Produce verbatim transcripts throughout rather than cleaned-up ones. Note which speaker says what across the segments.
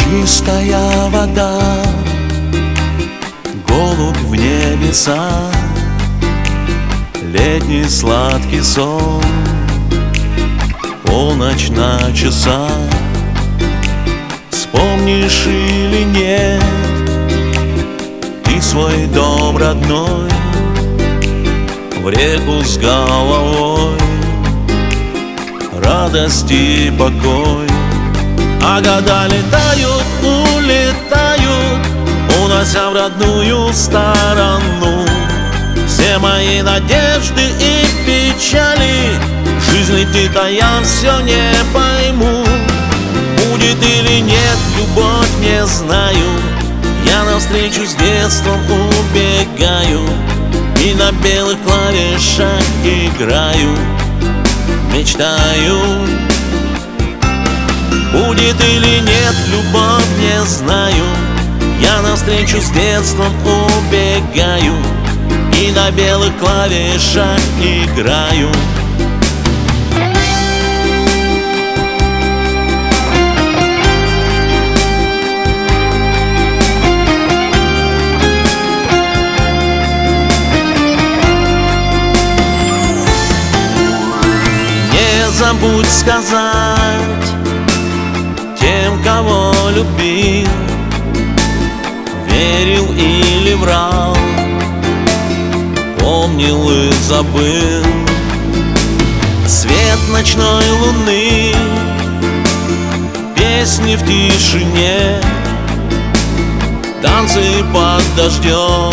Speaker 1: Чистая вода, голубь в небеса, летний сладкий сон, полночь на часах. Вспомнишь или нет ты свой дом родной, в реку с головой, радость и покой. А года летают, улетают, унося в родную сторону все мои надежды и печали. Жизнь летит, а я все не пойму, будет или нет любовь, не знаю. Я навстречу с детством убегаю и на белых клавишах играю, мечтаю. Будет или нет любовь, не знаю. Я навстречу с детством убегаю и на белых клавишах играю. Не забудь сказать тем, кого любил, верил или врал, помнил и забыл. Свет ночной луны, песни в тишине, танцы под дождем,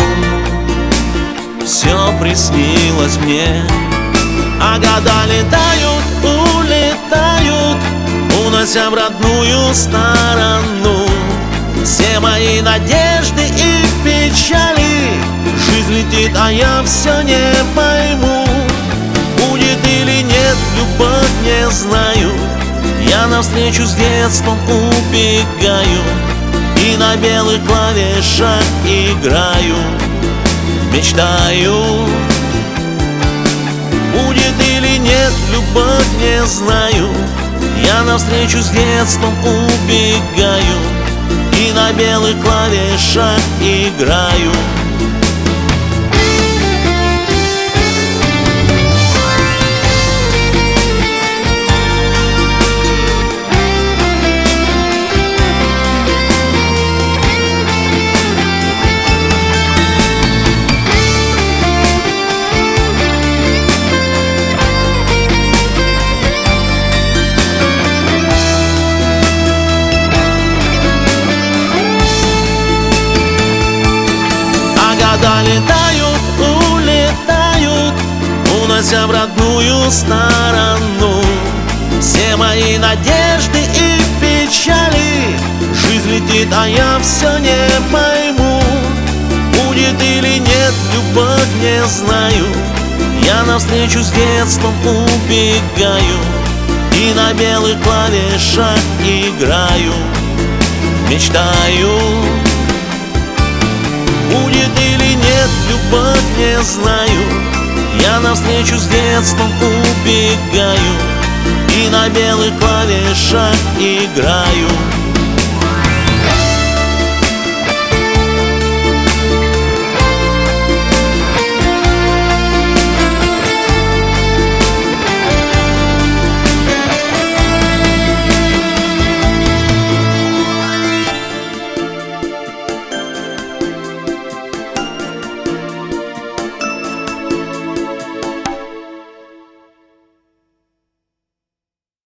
Speaker 1: все приснилось мне. А года летают, улетают, унося в родную сторону все мои надежды и печали. Жизнь летит, а я все не пойму, будет или нет любовь, не знаю. Я навстречу с детством убегаю и на белых клавишах играю, мечтаю. Будет или нет любовь, не знаю. Я навстречу с детством убегаю и на белых клавишах играю. Года летают, улетают, унося в родную сторону все мои надежды и печали. Жизнь летит, а я все не пойму, будет или нет любовь, не знаю. Я навстречу с детством убегаю и на белых клавишах играю, мечтаю. Будет или нет любовь, не знаю. Я навстречу с детством убегаю и на белых клавишах играю,